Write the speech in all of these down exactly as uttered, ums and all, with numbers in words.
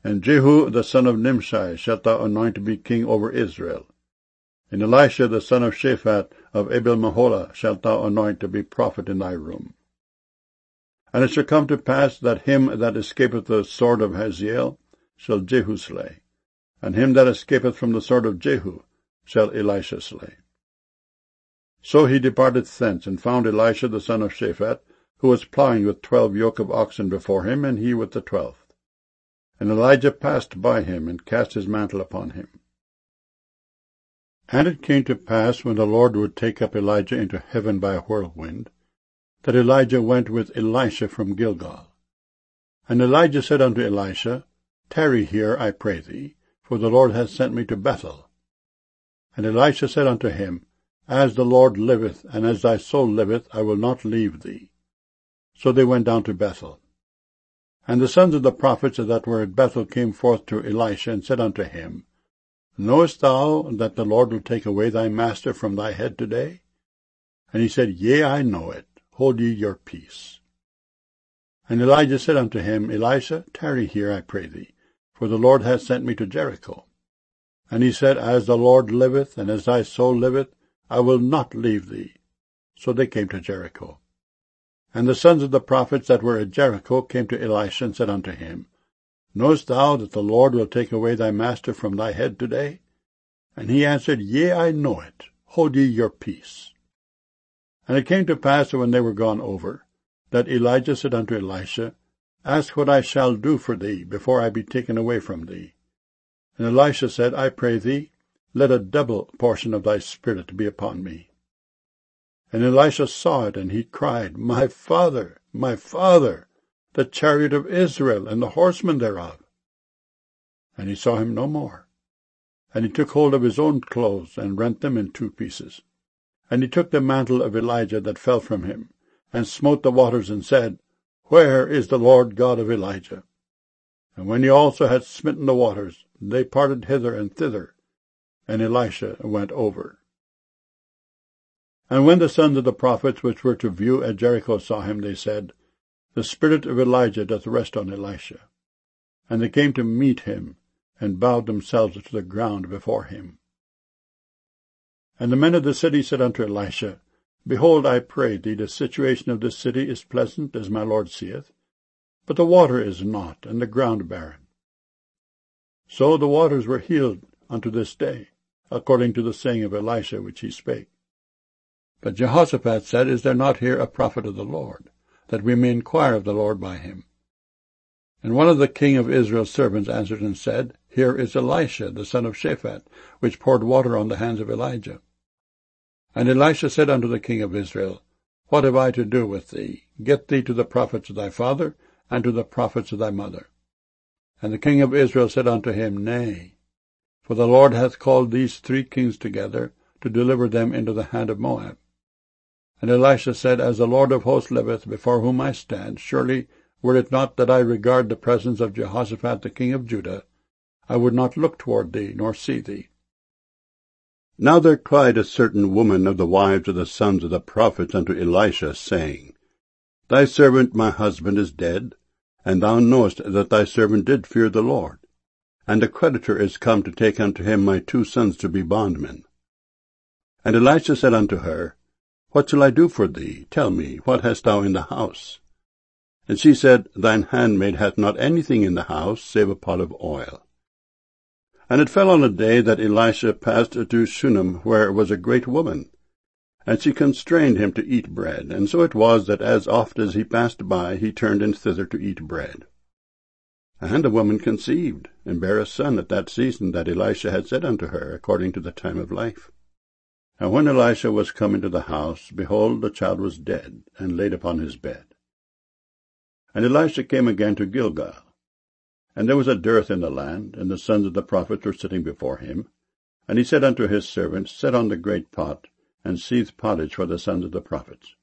And Jehu the son of Nimshi shalt thou anoint to be king over Israel. And Elisha the son of Shaphat of Abel-Meholah shalt thou anoint to be prophet in thy room. And it shall come to pass that him that escapeth the sword of Hazael shall Jehu slay, and him that escapeth from the sword of Jehu shall Elisha slay. So he departed thence, and found Elisha the son of Shaphat, who was plowing with twelve yoke of oxen before him, and he with the twelfth. And Elijah passed by him, and cast his mantle upon him. And it came to pass, when the Lord would take up Elijah into heaven by a whirlwind, that Elijah went with Elisha from Gilgal. And Elijah said unto Elisha, Tarry here, I pray thee, for the Lord hath sent me to Bethel. And Elisha said unto him, As the Lord liveth, and as thy soul liveth, I will not leave thee. So they went down to Bethel. And the sons of the prophets that were at Bethel came forth to Elisha, and said unto him, Knowest thou that the Lord will take away thy master from thy head today? And he said, Yea, I know it. Hold ye your peace. And Elijah said unto him, Elisha, tarry here, I pray thee, for the Lord hath sent me to Jericho. And he said, As the Lord liveth, and as thy soul liveth, I will not leave thee. So they came to Jericho. And the sons of the prophets that were at Jericho came to Elisha, and said unto him, Knowest thou that the Lord will take away thy master from thy head today? And he answered, Yea, I know it. Hold ye your peace. And it came to pass that when they were gone over, that Elijah said unto Elisha, Ask what I shall do for thee, before I be taken away from thee. And Elisha said, I pray thee, let a double portion of thy spirit be upon me. And Elisha saw it, and he cried, My father, my father, the chariot of Israel, and the horsemen thereof. And he saw him no more. And he took hold of his own clothes, and rent them in two pieces. And he took the mantle of Elijah that fell from him, and smote the waters, and said, Where is the Lord God of Elijah? And when he also had smitten the waters, they parted hither and thither, and Elisha went over. And when the sons of the prophets which were to view at Jericho saw him, they said, The spirit of Elijah doth rest on Elisha. And they came to meet him, and bowed themselves to the ground before him. And the men of the city said unto Elisha, Behold, I pray thee, the situation of this city is pleasant, as my lord seeth, but the water is not, and the ground barren. So the waters were healed unto this day, according to the saying of Elisha which he spake. But Jehoshaphat said, Is there not here a prophet of the Lord, that we may inquire of the Lord by him? And one of the king of Israel's servants answered and said, Here is Elisha, the son of Shaphat, which poured water on the hands of Elijah. And Elisha said unto the king of Israel, What have I to do with thee? Get thee to the prophets of thy father, and to the prophets of thy mother. And the king of Israel said unto him, Nay, for the Lord hath called these three kings together, to deliver them into the hand of Moab. And Elisha said, As the Lord of hosts liveth, before whom I stand, surely, were it not that I regard the presence of Jehoshaphat the king of Judah, I would not look toward thee, nor see thee. Now there cried a certain woman of the wives of the sons of the prophets unto Elisha, saying, Thy servant my husband is dead, and thou knowest that thy servant did fear the Lord. And a creditor is come to take unto him my two sons to be bondmen. And Elisha said unto her, What shall I do for thee? Tell me, what hast thou in the house? And she said, Thine handmaid hath not anything in the house, save a pot of oil. And it fell on a day that Elisha passed to Shunem, where was a great woman. And she constrained him to eat bread, and so it was that as oft as he passed by, he turned in thither to eat bread. And the woman conceived, and bare a son at that season that Elisha had said unto her, according to the time of life. And when Elisha was come into the house, behold, the child was dead, and laid upon his bed. And Elisha came again to Gilgal. And there was a dearth in the land, and the sons of the prophets were sitting before him. And he said unto his servants, Set on the great pot, and seethe pottage for the sons of the prophets.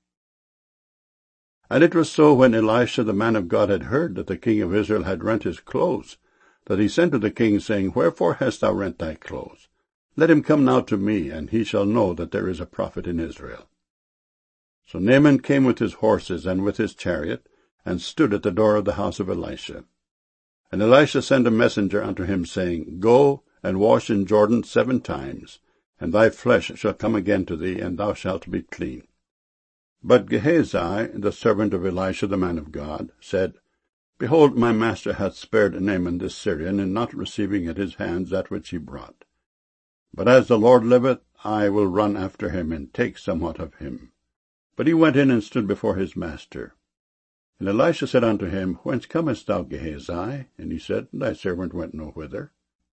And it was so, when Elisha the man of God had heard that the king of Israel had rent his clothes, that he sent to the king, saying, Wherefore hast thou rent thy clothes? Let him come now to me, and he shall know that there is a prophet in Israel. So Naaman came with his horses and with his chariot, and stood at the door of the house of Elisha. And Elisha sent a messenger unto him, saying, Go and wash in Jordan seven times, and thy flesh shall come again to thee, and thou shalt be clean. But Gehazi, the servant of Elisha the man of God, said, Behold, my master hath spared Naaman this Syrian, in not receiving at his hands that which he brought. But as the Lord liveth, I will run after him, and take somewhat of him. But he went in and stood before his master. And Elisha said unto him, Whence comest thou, Gehazi? And he said, Thy servant went no whither.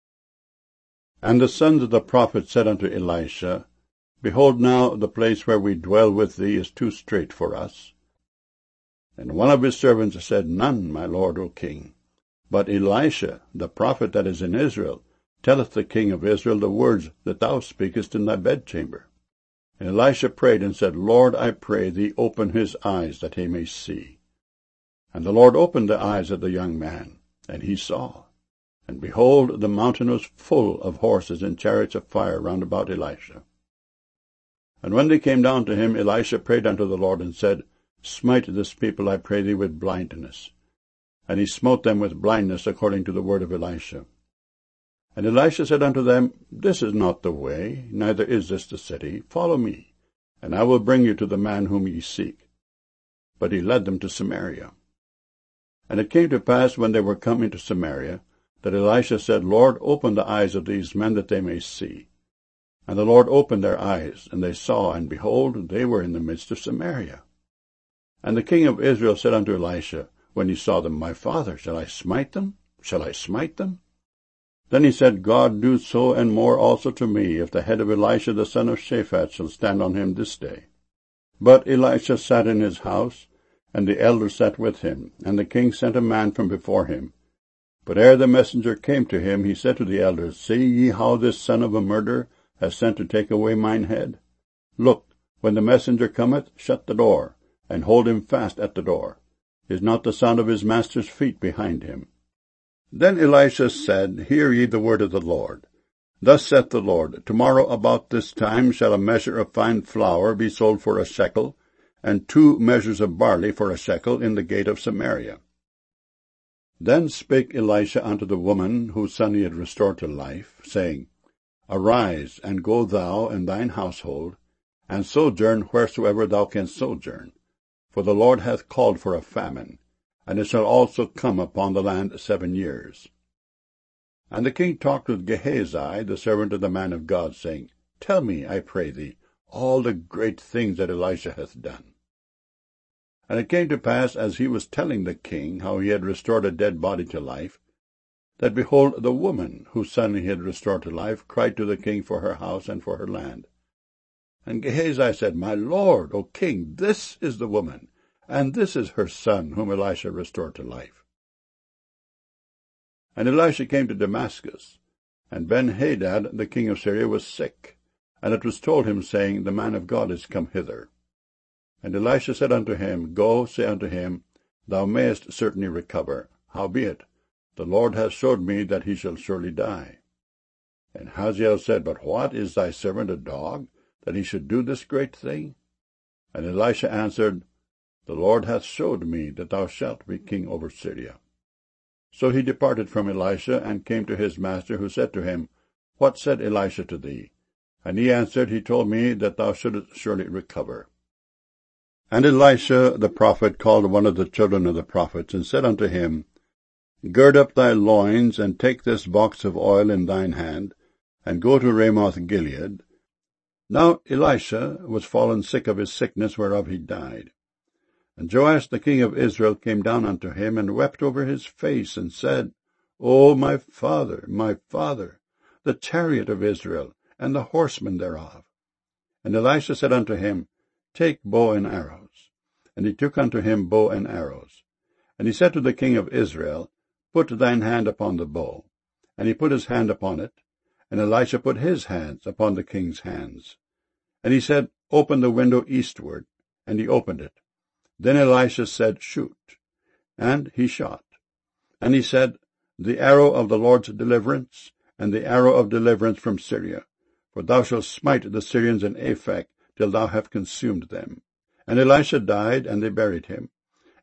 And the sons of the prophets said unto Elisha, Behold now, the place where we dwell with thee is too strait for us. And one of his servants said, None, my lord, O king. But Elisha, the prophet that is in Israel, telleth the king of Israel the words that thou speakest in thy bedchamber. And Elisha prayed and said, Lord, I pray thee, open his eyes, that he may see. And the Lord opened the eyes of the young man, and he saw. And behold, the mountain was full of horses and chariots of fire round about Elisha. And when they came down to him, Elisha prayed unto the Lord, and said, Smite this people, I pray thee, with blindness. And he smote them with blindness, according to the word of Elisha. And Elisha said unto them, This is not the way, neither is this the city. Follow me, and I will bring you to the man whom ye seek. But he led them to Samaria. And it came to pass, when they were come into Samaria, that Elisha said, Lord, open the eyes of these men, that they may see. And the Lord opened their eyes, and they saw, and behold, they were in the midst of Samaria. And the king of Israel said unto Elisha, when he saw them, My father, shall I smite them? Shall I smite them? Then he said, God do so and more also to me, if the head of Elisha the son of Shaphat shall stand on him this day. But Elisha sat in his house, and the elders sat with him, and the king sent a man from before him. But ere the messenger came to him, he said to the elders, See ye how this son of a murderer has sent to take away mine head? Look, when the messenger cometh, shut the door, and hold him fast at the door. Is not the sound of his master's feet behind him? Then Elisha said, Hear ye the word of the Lord. Thus saith the Lord, Tomorrow about this time shall a measure of fine flour be sold for a shekel, and two measures of barley for a shekel in the gate of Samaria. Then spake Elisha unto the woman whose son he had restored to life, saying, Arise, and go thou and thine household, and sojourn wheresoever thou canst sojourn. For the Lord hath called for a famine, and it shall also come upon the land seven years. And the king talked with Gehazi, the servant of the man of God, saying, Tell me, I pray thee, all the great things that Elisha hath done. And it came to pass, as he was telling the king how he had restored a dead body to life, that, behold, the woman whose son he had restored to life cried to the king for her house and for her land. And Gehazi said, My lord, O king, this is the woman, and this is her son whom Elisha restored to life. And Elisha came to Damascus, and Ben-Hadad the king of Syria was sick, and it was told him, saying, The man of God is come hither. And Elisha said unto him, Go, say unto him, Thou mayest certainly recover. Howbeit, the Lord hath showed me that he shall surely die. And Hazael said, But what, is thy servant a dog, that he should do this great thing? And Elisha answered, The Lord hath showed me that thou shalt be king over Syria. So he departed from Elisha, and came to his master, who said to him, What said Elisha to thee? And he answered, He told me that thou shouldest surely recover. And Elisha the prophet called one of the children of the prophets, and said unto him, Gird up thy loins, and take this box of oil in thine hand, and go to Ramoth-Gilead. Now Elisha was fallen sick of his sickness whereof he died. And Joash the king of Israel came down unto him, and wept over his face, and said, O my father, my father, the chariot of Israel, and the horsemen thereof. And Elisha said unto him, Take bow and arrows. And he took unto him bow and arrows. And he said to the king of Israel, Put thine hand upon the bow. And he put his hand upon it, and Elisha put his hands upon the king's hands. And he said, Open the window eastward. And he opened it. Then Elisha said, Shoot. And he shot. And he said, The arrow of the Lord's deliverance, and the arrow of deliverance from Syria. For thou shalt smite the Syrians in Aphek, till thou have consumed them. And Elisha died, and they buried him.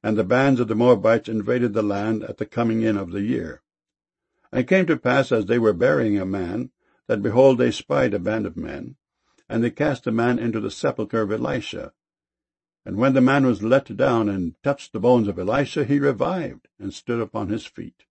And the bands of the Moabites invaded the land at the coming in of the year. And it came to pass, as they were burying a man, that, behold, they spied a band of men, and they cast the man into the sepulchre of Elisha. And when the man was let down and touched the bones of Elisha, he revived, and stood upon his feet.